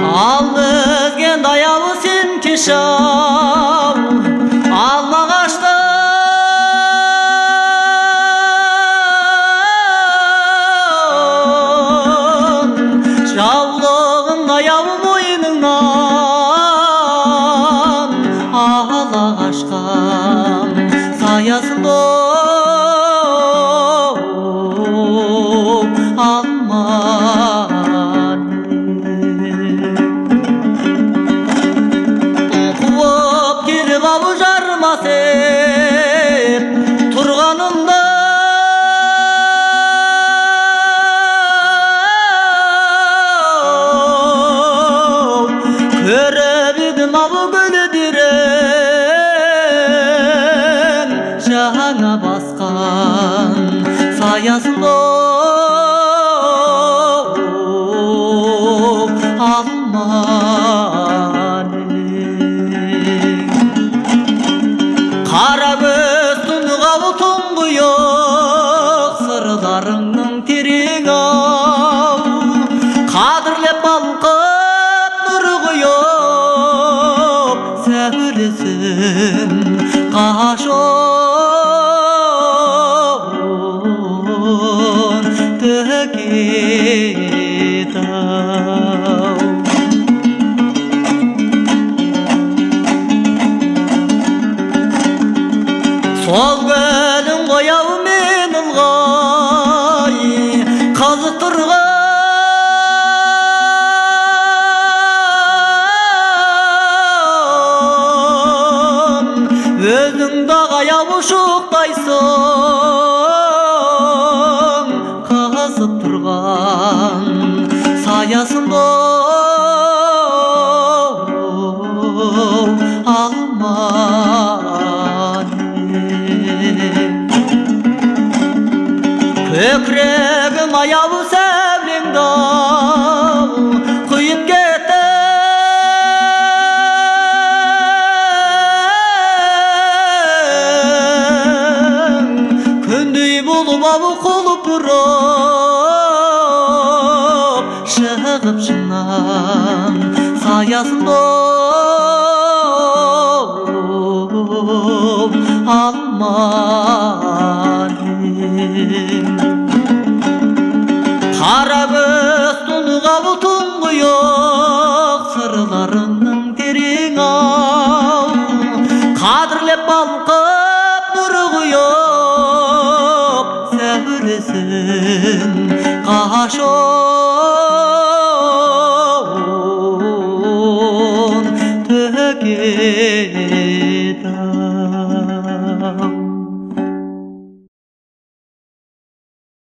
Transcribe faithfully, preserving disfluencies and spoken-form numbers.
Ал өзген даялы сен кешау алма қаштан жаулығын аяу мойныңнан ала қашқан саясында алма Бабы жармасып тұрғанымда көріп едім абы гүлдерін жаңа басқан саясында алма Қара көз тұнғалы тұңғиық сырларыңның терең-ау қадірлеп балқып нұры құйып сәулесін қашып төгеді-ау Сол гүлің қояу мен ылғай қазықтырған өзіңді аяу шоқтайсың қазып тұрған саясында алма Көкірегім аяу сәулеңді құйып кетті күндей болып абы қолып бұрып шығып шыңнан саясында алма Қара көз тұнғалы тұңғиық сырларыңның терең-ау қадірлеп балқып нұры құйып сәулесін қашып төгеді-ау